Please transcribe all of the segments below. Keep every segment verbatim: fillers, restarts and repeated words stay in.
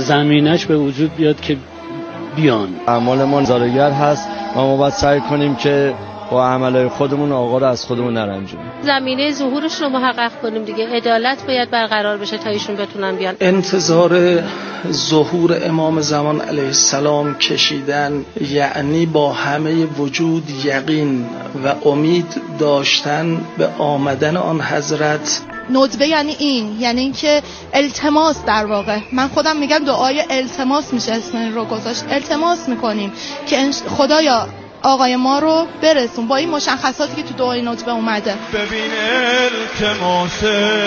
زمینش به وجود بیاد که بیان. اعمال ما نظاره‌گر هست و ما باید سعی کنیم که با عملهای خودمون آقا رو از خودمون نرنجونیم. زمینه ظهورش رو محقق کنیم دیگه. عدالت باید برقرار بشه تا ایشون بتونن بیان. انتظار ظهور امام زمان علیه السلام کشیدن یعنی با همه وجود یقین و امید داشتن به آمدن آن حضرت. ندبه یعنی این، یعنی اینکه التماس، در واقع من خودم میگم دعای التماس میشه اسم این رو گذاشت. التماس میکنیم که خدایا آقای ما رو برسون با این مشخصاتی که تو دعای ندبه اومده. ببین التماس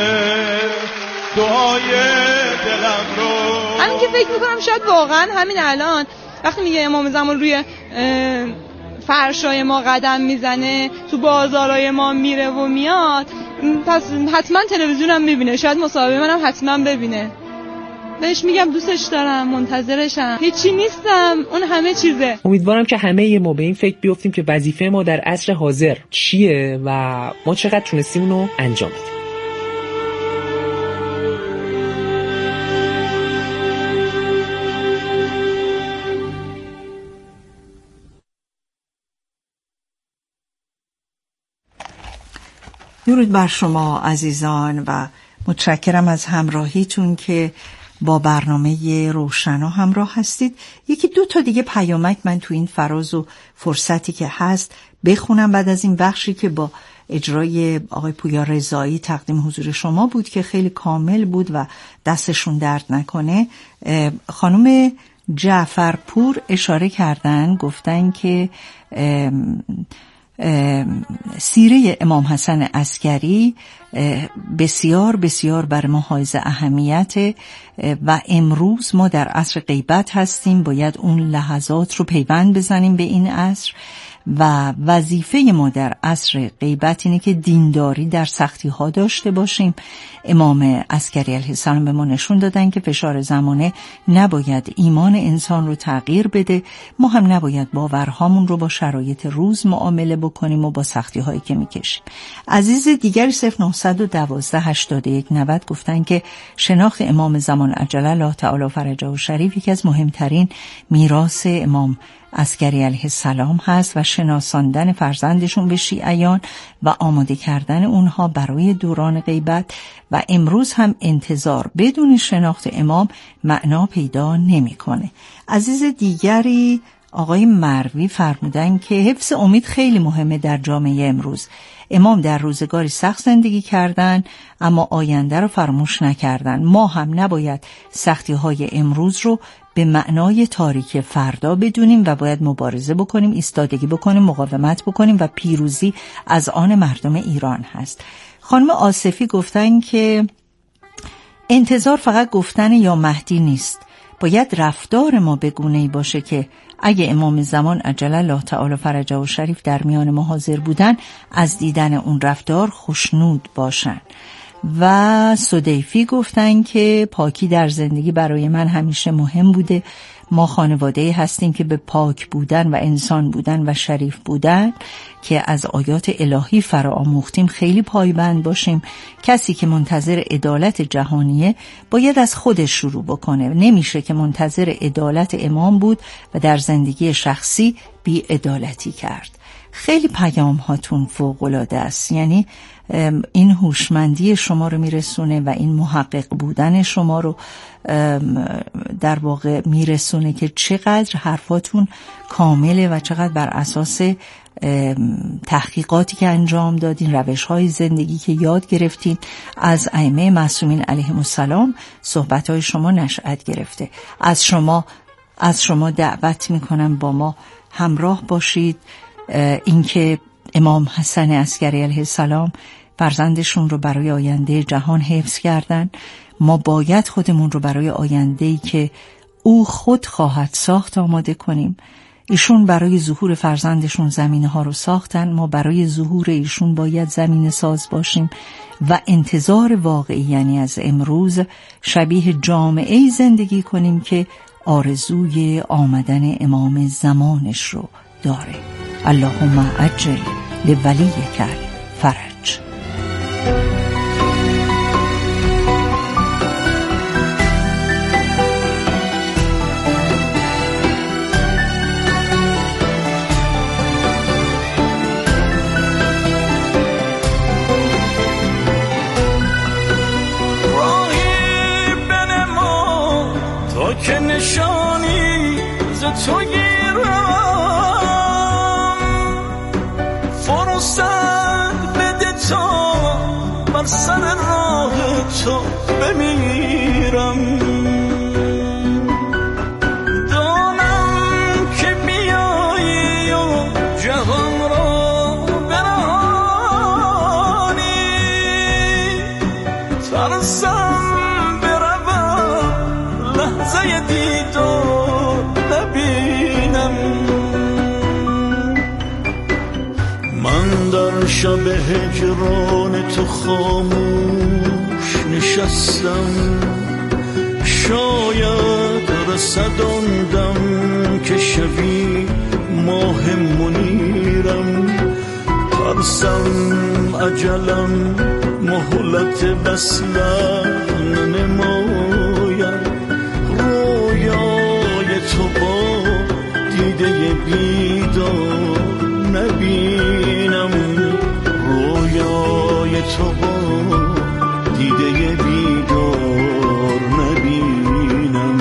دعای دلم رو. همین که فکر میکنم شاید واقعا همین الان وقتی میگه امام زمان روی فرشای ما قدم میزنه، تو بازارای ما میره و میاد، پس حتما تلویزیونم میبینه، شاید مصاحبه منم حتما ببینه. بهش میگم دوستش دارم، منتظرشم، هیچی نیستم، اون همه چیزه. امیدوارم که همه ما به این فکر بیافتیم که وظیفه ما در عصر حاضر چیه و ما چقدر تونستیم اونو انجام بدیم. درود بر شما عزیزان و متشکرم از همراهیتون که با برنامه روشنا همراه هستید. یکی دو تا دیگه پیامک من تو این فراز و فرصتی که هست بخونم بعد از این بخشی که با اجرای آقای پویا رضایی تقدیم حضور شما بود که خیلی کامل بود و دستشون درد نکنه. خانم جعفرپور اشاره کردن، گفتن که سیره امام حسن عسکری بسیار بسیار بر ما حائز اهمیت و امروز ما در عصر غیبت هستیم، باید اون لحظات رو پیوند بزنیم به این عصر و وظیفه ما در عصر غیبت اینه که دینداری در سختی ها داشته باشیم. امام عسکری علیه السلام به ما نشون دادن که فشار زمانه نباید ایمان انسان رو تغییر بده، ما هم نباید باورهامون رو با شرایط روز معامله بکنیم و با سختی هایی که میکشیم. عزیز دیگری صفر نه یک دو هشتاد و یک نود گفتن که شناخت امام زمان عجل الله تعالی فرجه و شریف یکی از مهمترین میراث امام عسکری علیه السلام هست و شناساندن فرزندشون به شیعیان و آماده کردن اونها برای دوران غیبت و امروز هم انتظار بدون شناخت امام معنا پیدا نمی‌کنه. عزیز دیگری آقای مروی فرمودن که حفظ امید خیلی مهمه در جامعه امروز. امام در روزگاری سخت زندگی کردن اما آینده رو فراموش نکردن. ما هم نباید سختی های امروز رو به معنای تاریک فردا بدونیم و باید مبارزه بکنیم، ایستادگی بکنیم، مقاومت بکنیم و پیروزی از آن مردم ایران هست. خانم آصفی گفتن که انتظار فقط گفتن یا مهدی نیست، باید رفتار ما به گونه‌ای باشه که اگه امام زمان عجل الله تعالی فرجه و شریف در میان ما حاضر بودن از دیدن اون رفتار خوشنود باشن. و سدیفی گفتن که پاکی در زندگی برای من همیشه مهم بوده. ما خانواده هستیم که به پاک بودن و انسان بودن و شریف بودن که از آیات الهی فرآموختیم خیلی پایبند باشیم. کسی که منتظر عدالت جهانیه باید از خودش شروع بکنه، نمیشه که منتظر عدالت امام بود و در زندگی شخصی بی عدالتی کرد. خیلی پیام هاتون فوق‌العاده است، یعنی این هوشمندی شما رو میرسونه و این محقق بودن شما رو در واقع میرسونه که چقدر حرفاتون کامله و چقدر بر اساس تحقیقاتی که انجام دادین، روش‌های زندگی که یاد گرفتین از ائمه معصومین علیهم السلام، صحبت‌های شما نشأت گرفته. از شما از شما دعوت میکنم با ما همراه باشید. اینکه امام حسن عسکری علیه السلام فرزندشون رو برای آینده جهان حفظ کردن، ما باید خودمون رو برای آینده‌ای که او خود خواهد ساخت آماده کنیم. ایشون برای ظهور فرزندشون زمینه ها رو ساختن، ما برای ظهور ایشون باید زمینه ساز باشیم و انتظار واقعی یعنی از امروز شبیه جامعه‌ای زندگی کنیم که آرزوی آمدن امام زمانش رو داره. اللهم عجل لولیک فرج. دست تو گیرم فرصت بده تا بر سر راه تو بمیرم دانم که بیایی و جهان را برانی ترسم بروم لحظه دیدار نبینم من در شب هجران تو خاموش نشستم شاید رسد آن دم که شوی ماه منیرم ترسم اجلم مهلت وصلم ننماید رویای تو با دیده بیدار نبینم رویای تو با دیده بیدار نبینم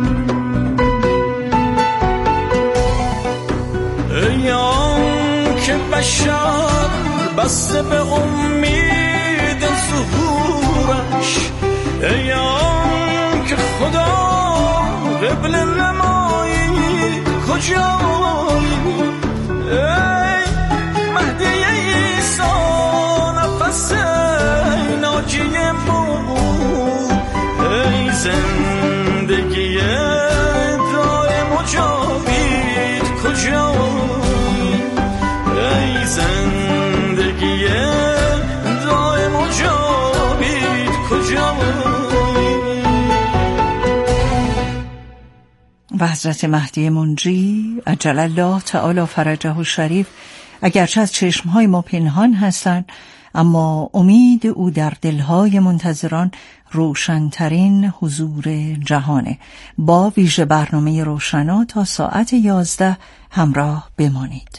ایام که بشر بسته به امید ظهورش ایام که خدا قبل نمایی کجایی ای مهدی عیسی نفس ناجی بود ای زندگی دائم و جاوید کجایی ای زندگی دائم و جاوید کجایی. و حضرت مهدی منجی عجل الله تعالی فرجه الشریف اگرچه از چشمهای ما پنهان هستند اما امید او در دلهای منتظران روشنترین حضور جهانه. با ویژه برنامه روشنا تا ساعت یازده همراه بمانید.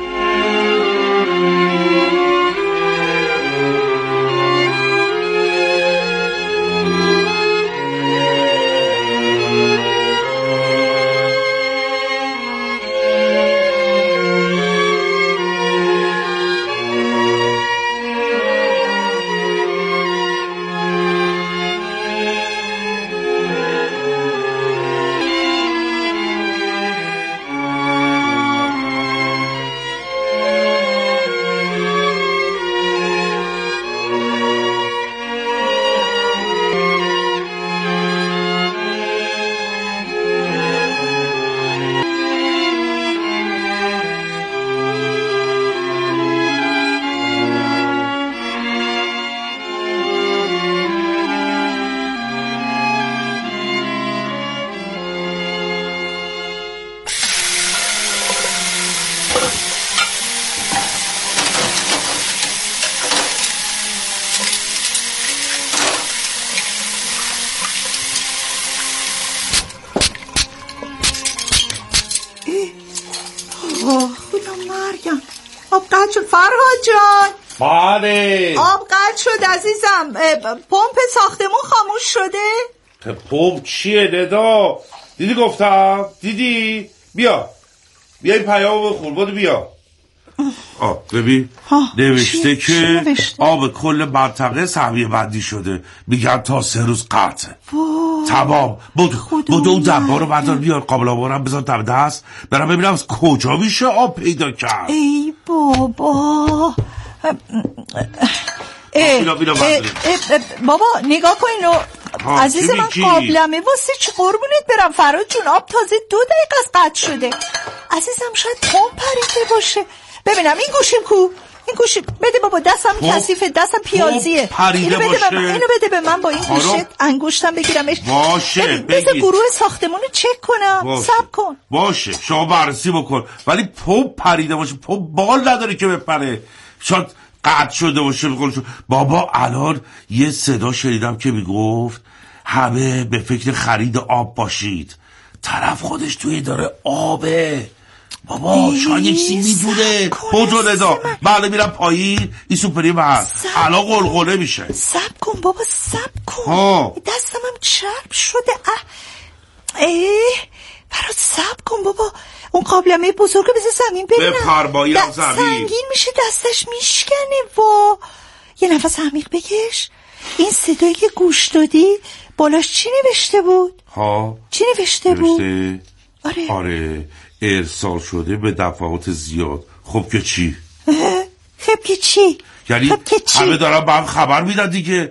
فرهاد جان بله آب قطع شد عزیزم. پمپ ساختمون خاموش شده. پمپ چیه ددا؟ دیدی گفتم؟ دیدی؟ بیا بیا این پیامو بخور بودو بیا. آه ببین نوشته که آب کل منطقه سهمیه بندی شده میگن تا سه روز قطعه تمام. بودو اون دبا رو بردار بیار قابل آبارم بذار دم دست برم ببینم از کجا میشه آب پیدا کرد. ای بابا بینا بینا بابا نگاه کن اینو عزیز من قابلمه واسه چی قربونت برم. فراد جون آب تازه دو دقیقه از قطع شده عزیزم. شاید پمپ پریده باشه. ببینم این گوشیم کو این گوشی بده بابا دستم کثیفه دستم پیازیه. اینو بده به من اینو بده به من با این گوشت انگشتم بگیرمش باشه. بذار گروه ساختمون رو چک کنم. صبر کن باشه شما بررسی بکن ولی پمپ پریده باشه. پمپ بال نداره که بپره. شاید قطع شده باشه. بابا الان یه صدا شنیدم که میگفت همه به فکر خرید آب باشید. طرف خودش توی داره آبه. بابا شاید یک سی میدونه. بودو ندا بله میرم پایین این سوپری من الان قلقله میشه. سب کن بابا سب کن. دستم هم چرب شده. اه ای فراد صبر کن بابا، اون قابلمه بزرگه بذار زمین ببینم. بفرمایید زمین. سنگین میشه، دستش میشکنه. وا یه نفس عمیق بکش. این صدایی که گوش دادی بالاش چی نوشته بود؟ ها چی نوشته, نوشته بود؟ آره آره ارسال شده به دفعات زیاد. خب که چی؟ خب که چی؟ یعنی خب که چی؟ همه دارن به هم خبر میدن دیگه.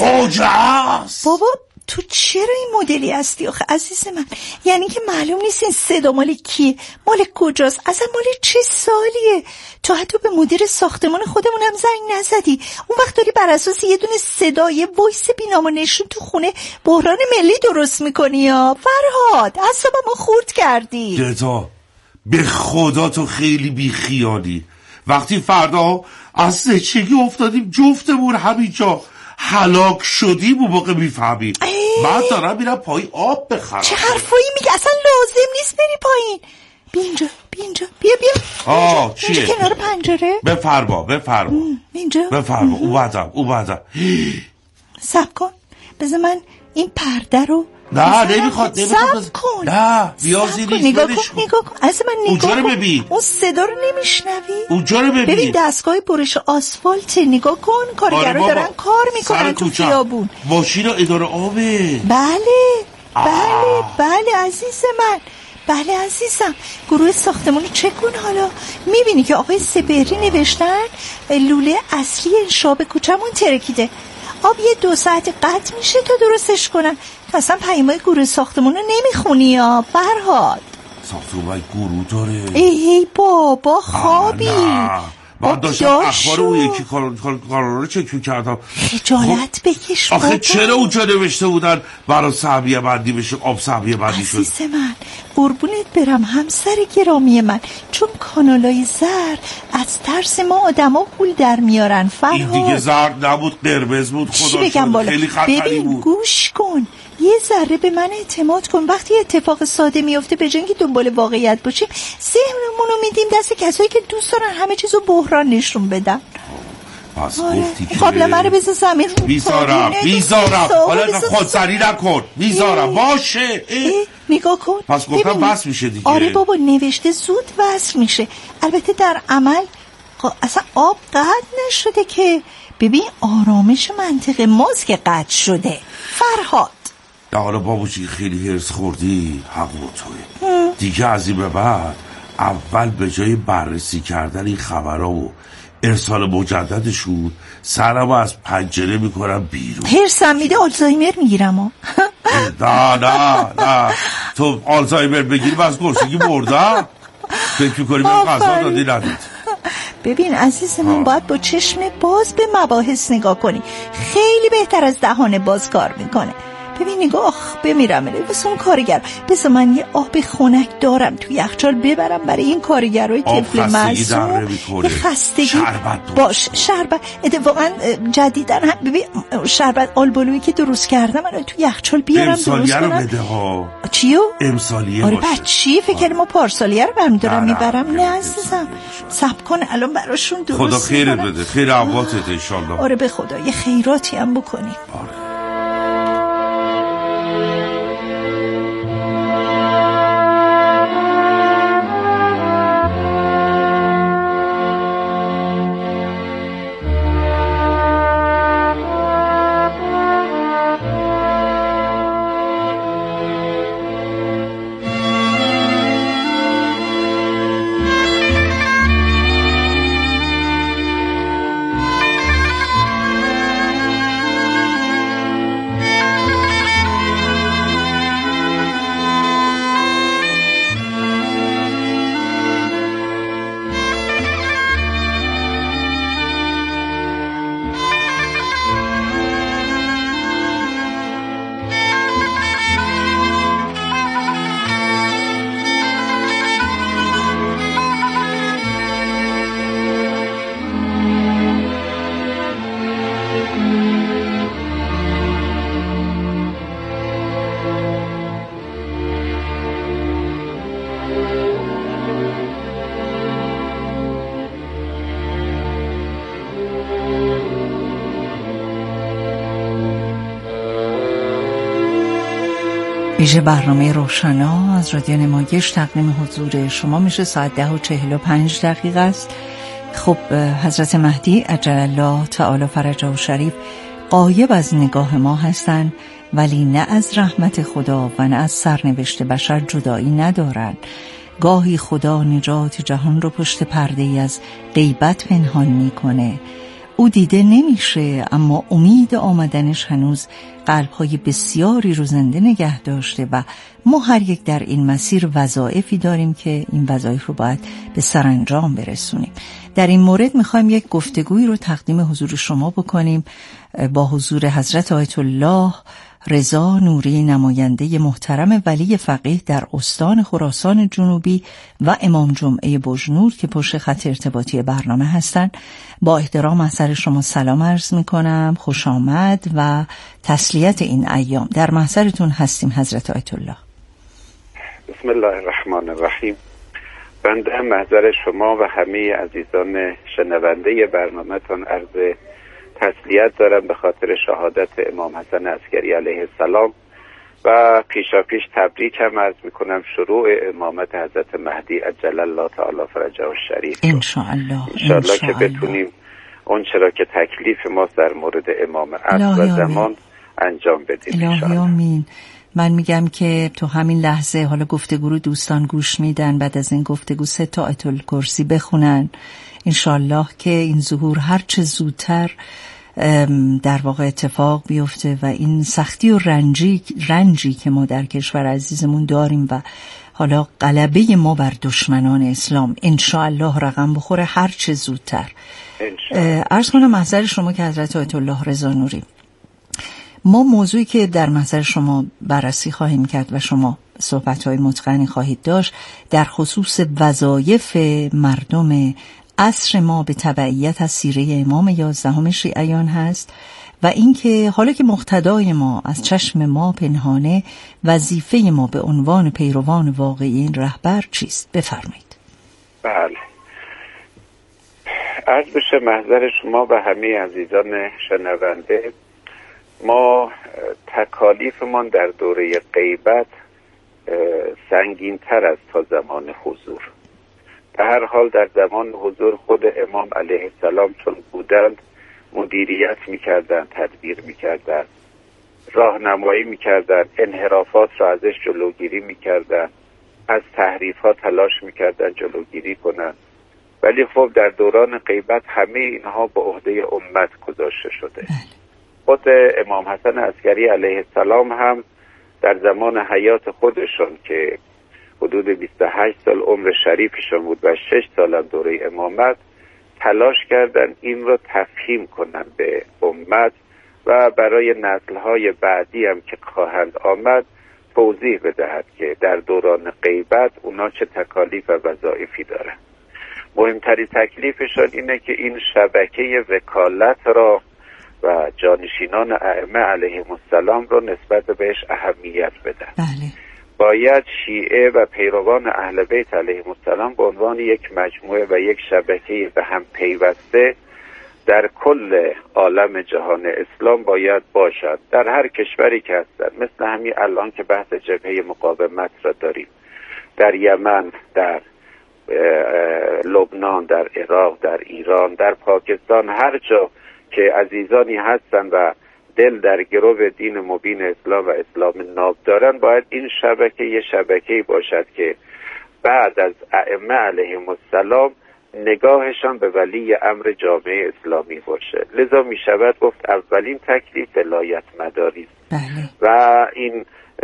فوجعه است. بابا تو چرا این مدلی هستی آخه عزیز من؟ یعنی که معلوم نیست این صدا مال کیه، مال کجاست، اصلا مال چه سالیه؟ تو حتی به مدیر ساختمان خودمون هم زنگ نزدی. اون وقت داری بر اساس یه دونه صدای وایس بینام و نشون تو خونه بحران ملی درست میکنی یا فرهاد؟ اصلا ما خورد کردی. دتا به خدا تو خیلی بی خیالی. وقتی فردا از سچگی افتادیم جفتمون همینجا هلاک شدیم و موقع میفهمیم. بعد دارم میرم پای آب بخرم. چه حرفایی میگه؟ اصلا لازم نیست بری پایین. بیا اینجا بیا اینجا بیا بیا آه چیه؟ اینجا کنار پنجره. بفرما بفرما اینجا بفرما. او بعدم او بعدم صبر کن بذار من این پرده رو. نه نمیخواد نمیخواد صبر کن. نه بیازی نیست. نگاه کن نگاه کن از من نگاه اونجا رو کن. ببین. اون صدا رو نمیشنوی؟ اونجا رو ببین. ببین دستگاه برش آسفالت. نگاه کن کارگرا دارن کار میکنن تو خیابون. ماشین اداره آبه. بله بله بله عزیز من، بله عزیزم. گروه ساختمون رو چک کن. حالا میبینی که آقای سپهری نوشتن لوله اصلی انشاب کوچمون ترکیده، آب یه دو ساعت قطع میشه تا درستش کنن. اصلا پیامای گروه ساختمون رو نمیخونی یا فرهاد؟ ساختمون گروه داره؟ ای ای بابا خوابی. من داشتم اخبار اون یکی کارا رو چک می‌کردم. خجالت بکش بابا. آخه چرا اونجا نوشته بودن برای سهمیه بندی بشه آب سهمیه بندی شد؟ عزیز من قربونت برم همسر گرامی من، چون کانالای زرد از ترس ما آدما پول در میارن فرهاد. این دیگه زرد نبود قرمز بود. خدا بگم بالا. خیلی خطری ببین بود. گوش کن یه ذره به من اعتماد کن. وقتی اتفاق ساده میفته به جنگی دنبال واقعیت باشیم ذهنمون رو میدیم دست کسایی که دوست دارن همه چیزو بحران نشون بدن. پس گفتی که قبل من رو بذار زمین. بیزارم بیزارم حالا خودسری نکن. بیزارم باشه. نگاه کن. پس گفتم بس میشه دیگه. آره بابا نوشته زود وصل میشه. البته در عمل اصلا آب قطع نشده که. ببین آرامش منطقه ماست که قطع شده فرهاد. حالا بابوچی خیلی هرس خوردی، حق با توه دیگه. از این به بعد اول به جای بررسی کردن این خبرها و ارسال مجددشون سرمو از پنجره میکنم بیرون. هرسم میده آلزایمر میگیرم. نه نه نه تو آلزایمر بگیری بس گرسنگی مردم. فکر میکنی من غذا دادی ندید. ببین عزیز من باید با چشم باز به مباحث نگاه کنی. خیلی بهتر از دهان باز کار میکنه. ببین نگاه بمیرم واسه اون کارگر. بذار من یه آب خنک دارم توی یخچال ببرم برای این کارگرای طفل معصوم. یه خستگی باش شربت اتفاقا جدیدن هم ببین شربت آلبالویی که درست کردم من توی یخچال بیارم درست کنم. امسالیه رو بده ها. چیو؟ امسالیه آره باشه. بچی فکر ما پارسالیه رو برمی دارم میبرم. نه عزیزم صبر کن الان براشون درست خدا خیرت بده. خیر عواتت انشالله. آره به خدا یه خیراتی هم بکنی. آره ویژه برنامه روشنا از رادیو نمایش تقدیم حضور شما میشه. ساعت ده و چهل و پنج دقیقه است. خب حضرت مهدی عجل الله تعالی فرجه و شریف غایب از نگاه ما هستند، ولی نه از رحمت خدا و نه از سرنوشت بشر جدایی ندارند. گاهی خدا نجات جهان رو پشت پرده ای از غیبت پنهان میکنه. او دیده نمیشه، اما امید آمدنش هنوز قلب‌های بسیاری رو زنده نگه داشته و ما هر یک در این مسیر وظایفی داریم که این وظایف رو باید به سرانجام برسونیم. در این مورد میخوایم یک گفتگویی رو تقدیم حضور شما بکنیم با حضور حضرت آیت الله رضا نوری، نماینده محترم ولی فقیه در استان خراسان جنوبی و امام جمعه بجنور که پشت خط ارتباطی برنامه هستند. با احترام محضر شما سلام عرض می کنم، خوش آمد و تسلیت این ایام. در محضرتون هستیم حضرت آیت الله. بسم الله الرحمن الرحیم. بنده محضر شما و همه عزیزان شنونده برنامه تان عرض تسلیت دارم به خاطر شهادت امام حسن عسکری علیه السلام و پیشا پیش تبریک هم عرض میکنم شروع امامت حضرت مهدی عجل الله تعالی فرجه و شریف. انشاءالله انشاءالله که بتونیم اون چرا که تکلیف ما در مورد امام عصر و زمان انجام بدیم. الهی آمین. من میگم که تو همین لحظه حالا گفتگو رو دوستان گوش میدن، بعد از این گفتگو سه تا آیت الکرسی بخونن انشالله که این ظهور هر چه زودتر در واقع اتفاق بیفته و این سختی و رنجی, رنجی که ما در کشور عزیزمون داریم و حالا غلبه ما بر دشمنان اسلام انشالله رقم بخوره هر چه زودتر. عرض کنم محضر شما که حضرت آیت الله رضا نوری، ما موضوعی که در محضر شما بررسی خواهیم کرد و شما صحبت‌های متقنی خواهید داشت در خصوص وظایف مردم عصر ما به تبعیت از سیره امام یازدهم شیعیان هست و اینکه حالا که مقتدای ما از چشم ما پنهانه، وظیفه ما به عنوان پیروان واقعی این رهبر چیست؟ بفرمایید. بله، عرض بشه محضر شما و همه عزیزان شنونده، ما تکالیفمان در دوره غیبت سنگین تر است تا زمان حضور. به هر حال در زمان حضور خود امام علیه السلام چون بودند مدیریت میکردند، تدبیر میکردند، راهنمایی میکردند، انحرافات را ازش جلوگیری میکردند، از تحریفات تلاش میکردند جلوگیری کنند. ولی خب در دوران غیبت همه اینها به عهده امت گذاشته شده. خود امام حسن عسکری علیه السلام هم در زمان حیات خودشون که حدود بیست و هشت سال عمر شریفشون بود و شش سال هم دوره امامت، تلاش کردن این رو تفهیم کنن به امت و برای نسل‌های بعدی هم که خواهند آمد توضیح بدهد که در دوران غیبت اونا چه تکالیف و وظایفی دارن. مهمترین تکلیفشون اینه که این شبکه وکالت را و جانشینان ائمه علیهم السلام رو نسبت بهش اهمیت بدن. بله. باید شیعه و پیروان اهل بیت علیهم السلام به عنوان یک مجموعه و یک شبکه به هم پیوسته در کل عالم جهان اسلام باید باشد، در هر کشوری که هستند. مثل همین الان که بحث جبهه مقاومت را داریم در یمن، در لبنان، در عراق، در ایران، در پاکستان، هر جا که عزیزانی هستند و دل در گرو دین مبین اسلام و اسلام ناب دارن، باید این شبکه یه شبکه‌ای باشد که بعد از ائمه علیهم السلام نگاهشان به ولی امر جامعه اسلامی باشه. لذا می شود گفت اولین تکلیف ولایت مداری و این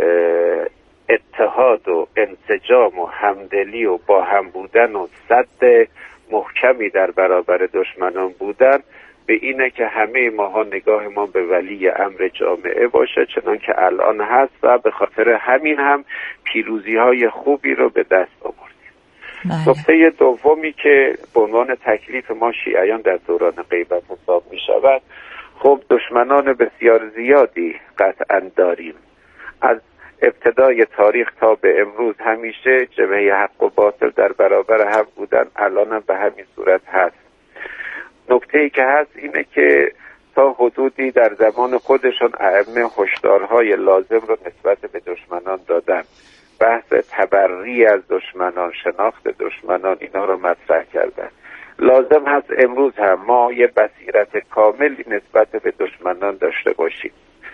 اتحاد و انسجام و همدلی و با هم بودن و صد محکمی در برابر دشمنان بودن به اینه که همه ماها نگاهمان به ولی امر جامعه باشه چنان که الان هست و به خاطر همین هم پیروزی های خوبی رو به دست آوردیم. نکته دومی که به عنوان تکلیف ما شیعیان در دوران غیبت حساب می شود، خب دشمنان بسیار زیادی قطعا داریم. از ابتدای تاریخ تا به امروز همیشه جبهه حق و باطل در برابر هم بودن، الان هم به همین صورت هست. نکته‌ای که هست اینه که تا حدودی در زمان خودشون ائمه هشدارهای لازم رو نسبت به دشمنان دشمنان دادن، بحث تبری از دشمنان، شناخت دشمنان، اینا رو مطرح کردن. لازم هست امروز هم ما یه بصیرت کاملی نسبت به دشمنان داشته باشیم.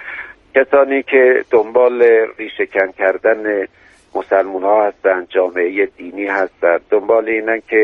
کسانی که دنبال ریشه‌کن کردن مسلمان ها هستن، جامعه دینی هستن، دنبال اینن که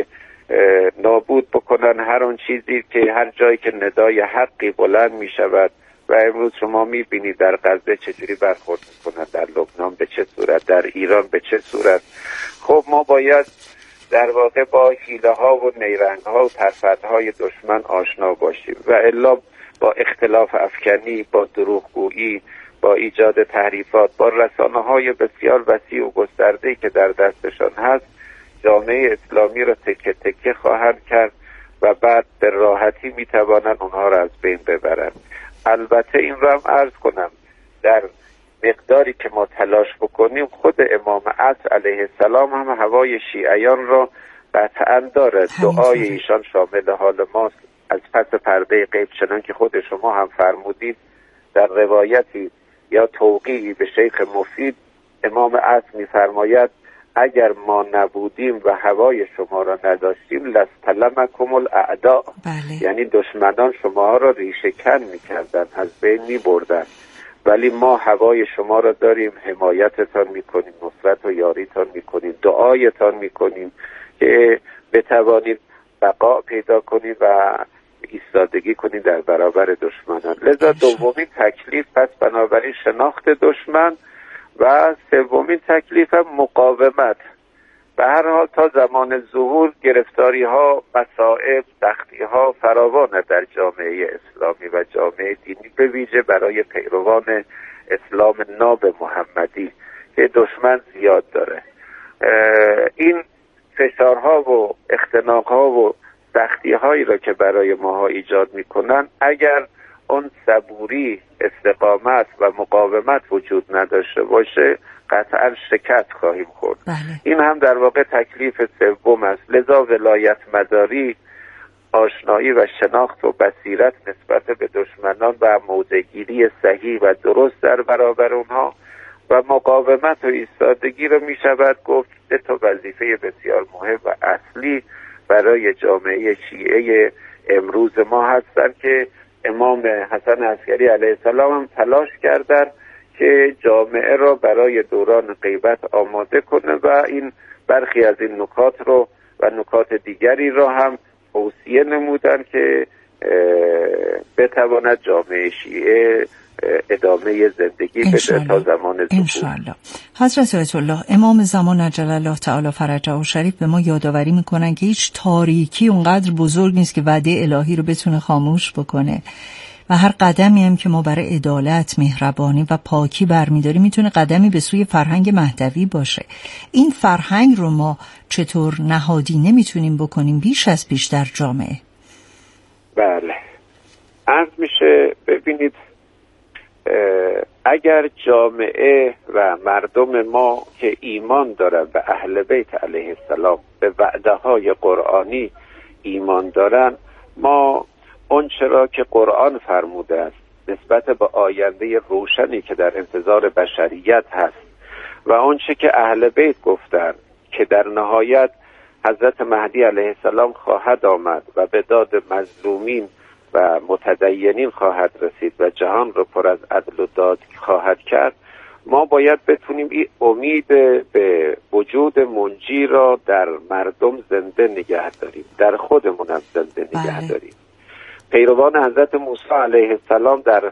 نابود بکنن هر آن چیزی که هر جایی که ندای حقی بلند می شود و امروز شما می بینید در غزه چجوری برخورد میکنن، در لبنان به چه صورت، در ایران به چه صورت. خب ما باید در واقع با حیله ها و نیرنگ ها و ترفند های دشمن آشنا باشیم و الا با اختلاف افکنی، با دروغگویی، با ایجاد تحریفات، با رسانه های بسیار وسیع و گسترده‌ای که در دستشان هست جامعه اسلامی را تکه تکه خواهند کرد و بعد به راحتی میتوانند اونها را از بین ببرند. البته این را هم عرض کنم در مقداری که ما تلاش بکنیم خود امام عصر علیه السلام هم هوای شیعیان را قطعا دارد. دعای ایشان شامل حال ماست از پس پرده غیب، چنان که خود شما هم فرمودید در روایتی یا توقیعی به شیخ مفید امام عصر می‌فرماید اگر ما نبودیم و هوای شما را نداشتیم لستلمکم الاعداء، بله. یعنی دشمنان شما را ریشه کن می‌کردن، از بین می‌بردن، ولی ما هوای شما را داریم، حمایتتان می‌کنیم، نصرت و یاریتان می‌کنیم، دعایتان می‌کنیم که بتوانید بقا پیدا کنید و ایستادگی کنید در برابر دشمنان. لذا دومین تکلیف پس بنابراین شناخت دشمن و سومین تکلیف مقاومت. به هر حال تا زمان ظهور گرفتاری ها، مصائب، سختی ها فراوانه در جامعه اسلامی و جامعه دینی، به ویژه برای پیروان اسلام ناب محمدی که دشمن زیاد داره. این فشارها و اختناقها و سختی هایی را که برای ماها ایجاد میکنن اگر اون صبوری، استقامت و مقاومت وجود نداشته باشه قطعا شکست خواهیم خورد. بله. این هم در واقع تکلیف سوم است. لذا ولایت مداری، آشنایی و شناخت و بصیرت نسبت به دشمنان و موضع‌گیری صحیح و درست در برابر اونها و مقاومت و ایستادگی رو می شود گفت سه تا وظیفه بسیار مهم و اصلی برای جامعه شیعه امروز ما هستند که امام حسن عسکری علیه السلام هم تلاش کردند که جامعه را برای دوران غیبت آماده کنه و این برخی از این نکات رو و نکات دیگری را هم توصیه نمودن که بتواند جامعه شیعه ادامه زندگی بده تا زمان ظهور. انشاءالله. حضرت آیت الله امام زمان عجل الله تعالی فرجه شریف به ما یادآوری میکنن که هیچ تاریکی اونقدر بزرگ نیست که وعده الهی رو بتونه خاموش بکنه و هر قدمی هم که ما برای عدالت، مهربانی و پاکی برمیداریم میتونه قدمی به سوی فرهنگ مهدوی باشه. این فرهنگ رو ما چطور نهادینه میتونیم بکنیم بیش از پیش در جامعه؟ بله، عرض میشه ببینید اگر جامعه و مردم ما که ایمان دارن به اهل بیت علیه السلام، به وعده های قرآنی ایمان دارن، ما اون چرا که قرآن فرموده است نسبت به آینده روشنی که در انتظار بشریت هست و اون چه که اهل بیت گفتن که در نهایت حضرت مهدی علیه السلام خواهد آمد و به داد مظلومین و متدینین خواهد رسید و جهان رو پر از عدل و داد خواهد کرد، ما باید بتونیم این امید به وجود منجی را در مردم زنده نگه داریم، در خودمون هم زنده نگه داریم. پیروان حضرت موسی علیه السلام در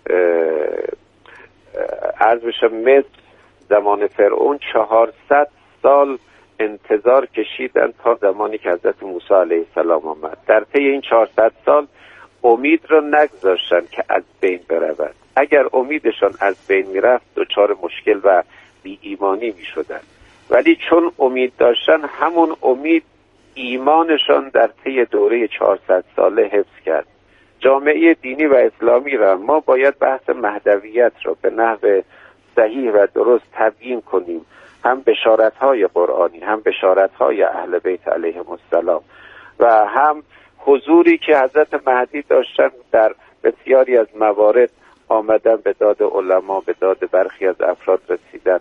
عرض بشه مصر زمان فرعون چهارصد سال انتظار کشیدن تا زمانی که حضرت موسی علیه السلام آمد. در طی این چهارصد سال امید را نگذاشتن که از بین برود. اگر امیدشان از بین میرفت دچار مشکل و بی ایمانی می شدن، ولی چون امید داشتن همون امید ایمانشان در طی دوره چهارصد ساله حفظ کرد. جامعه دینی و اسلامی را ما باید بحث مهدویت را به نحو صحیح و درست تبیین کنیم، هم بشارت‌های قرآنی، هم بشارت‌های اهل بیت علیهم السلام و هم حضوری که حضرت مهدی داشتن در بسیاری از موارد آمدن به داد علما، به داد برخی از افراد رسیدن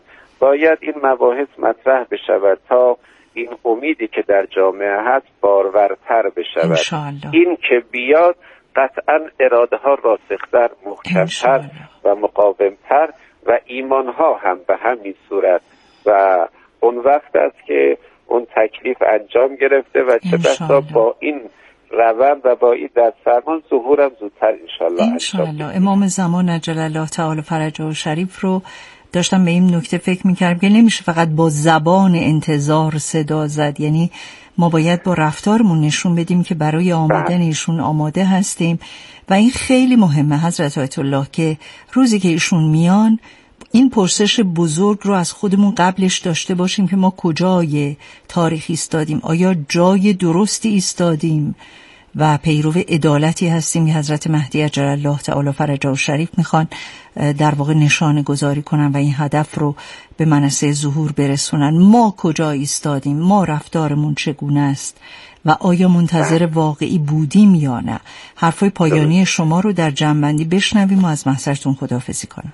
باید این مباحث مطرح بشود تا این امیدی که در جامعه هست بارورتر بشود. این که بیاد قطعا اراده ها راسختر، محکمتر و مقاومتر و ایمان ها هم به همین صورت و اون وقت است که اون تکلیف انجام گرفته و چه بسا با این روند و با این دستفرمان ظهورم زودتر انشالله انشالله. امام زمان عجل الله تعالی فرجه شریف رو داشتم به این نکته فکر میکردم که نمیشه فقط با زبان انتظار صدا زد، یعنی ما باید با رفتارمون نشون بدیم که برای آمدن ایشون آماده هستیم و این خیلی مهمه حضرت آیت الله که روزی که ایشون میان این پرسش بزرگ رو از خودمون قبلش داشته باشیم که ما کجای تاریخ ایستادیم، آیا جای درستی ایستادیم و پیرو عدالتی هستیم که حضرت مهدی عجل الله تعالی فرجه شریف میخوان در واقع نشانه گذاری کنن و این هدف رو به منصه ظهور برسونن. ما کجا ایستادیم، ما رفتارمون چگونه است و آیا منتظر واقعی بودیم یا نه. حرفای پایانی شما رو در جمع‌بندی بشنویم و از محضرتون خداحافظی کنم.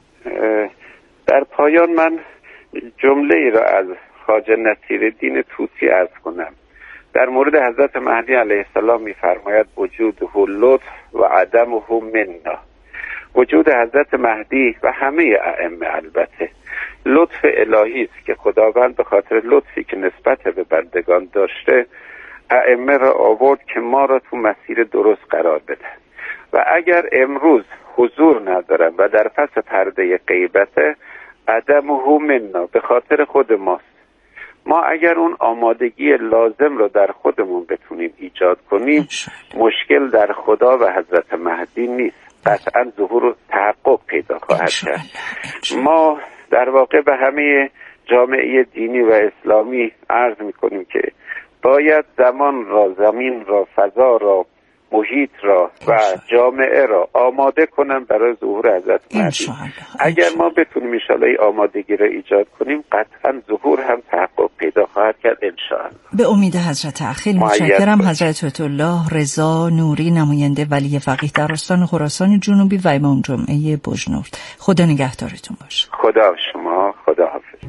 در پایان من جمله ای را از خواجه نصیرالدین طوسی عرض کنم. در مورد حضرت مهدی علیه السلام می‌فرماید وجوده لطف و عدمه منا. وجود حضرت مهدی و همه ائمه البته لطف الهی است که خداوند به خاطر لطفی که نسبت به بندگان داشته ائمه را آورد که ما را تو مسیر درست قرار بده و اگر امروز حضور ندارن و در پس پرده غیبت عدمه منا به خاطر خود ماست. ما اگر اون آمادگی لازم رو در خودمون بتونیم ایجاد کنیم مشکل در خدا و حضرت مهدی نیست، قطعا ظهور و تحقق پیدا خواهد کرد. ما در واقع به همه جامعه دینی و اسلامی عرض میکنیم که باید زمان را، زمین را، فضا را، محیط را و جامعه را آماده کنن برای ظهور حضرت مهدی. اگر ما بتونیم انشاءالله این آمادگی را ایجاد کنیم قطعا ظهور هم تحقق پیدا خواهد کرد انشاءالله. به امید حضرت. خیلی متشکرم حضرت آیت الله رضا نوری، نماینده ولی فقیه در استان خراسان جنوبی و امام جمعه بجنورد. خدا نگهدارتون باشه. خدا شما، خدا حافظ.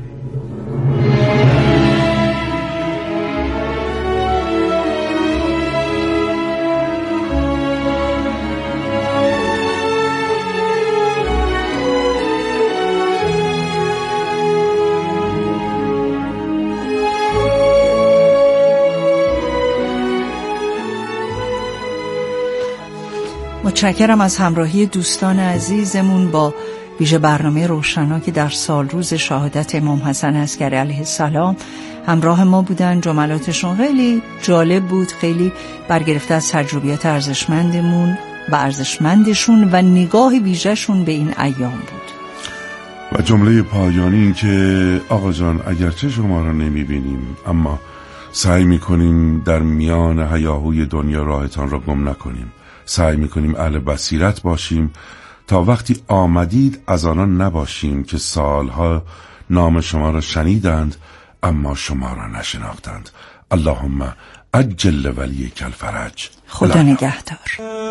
متشکرم از همراهی دوستان عزیزمون با ویژه برنامه روشنا که در سال روز شهادت امام حسن عسکری علیه السلام همراه ما بودن. جملاتشون خیلی جالب بود، خیلی برگرفته از تجربیات ارزشمندمون و ارزشمندشون و نگاه ویژه‌شون به این ایام بود. و جمله پایانی این که آقا جان اگرچه شما را نمیبینیم اما سعی میکنیم در میان هیاهوی دنیا راهتان را گم نکنیم. سعی میکنیم اهل بصیرت باشیم تا وقتی آمدید از آنان نباشیم که سالها نام شما را شنیدند اما شما را نشناختند. اللهم عجل ولیک الفرج. خدا نگهدار.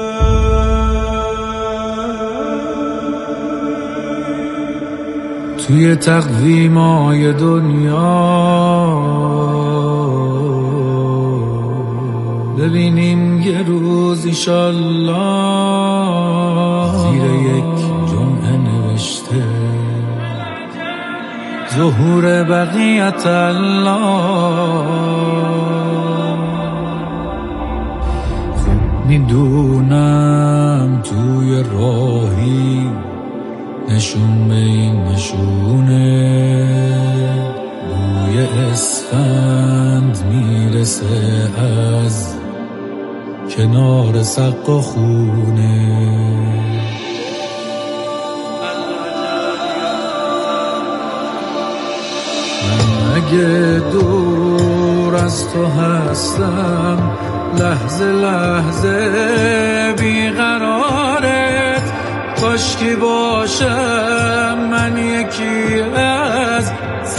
توی تقویمای دنیا ببینیم یه روز ایشالله زیر یک جمعه نوشته ظهور بقیت الله. خوب میدونم توی راهی نشون به این نشونه بوی اسفند میرسه از کنار سقا خونه. من اگه دور از تو هستم لحظه لحظه بیقرارت کاشکی باشم من یکی از